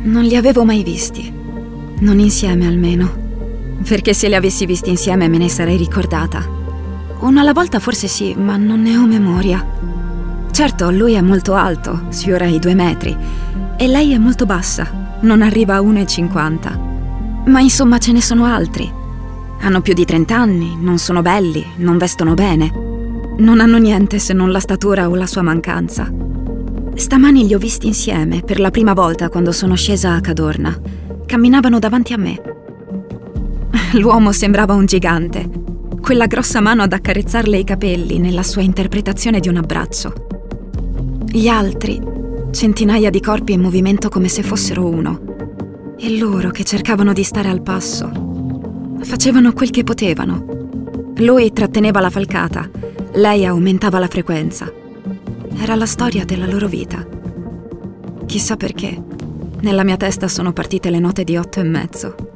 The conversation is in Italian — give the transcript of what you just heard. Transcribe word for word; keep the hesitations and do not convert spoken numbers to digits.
Non li avevo mai visti. Non insieme, almeno. Perché se li avessi visti insieme me ne sarei ricordata. Uno alla volta forse sì, ma non ne ho memoria. Certo, lui è molto alto, sfiora i due metri. E lei è molto bassa, non arriva a uno e cinquanta. Ma insomma ce ne sono altri. Hanno più di trenta anni, non sono belli, non vestono bene. Non hanno niente se non la statura o la sua mancanza. Stamani li ho visti insieme per la prima volta quando sono scesa a Cadorna. Camminavano davanti a me. L'uomo sembrava un gigante, quella grossa mano ad accarezzarle i capelli nella sua interpretazione di un abbraccio. Gli altri, centinaia di corpi in movimento come se fossero uno. E loro che cercavano di stare al passo. Facevano quel che potevano. Lui tratteneva la falcata, lei aumentava la frequenza. Era la storia della loro vita. Chissà perché, nella mia testa sono partite le note di otto e mezzo.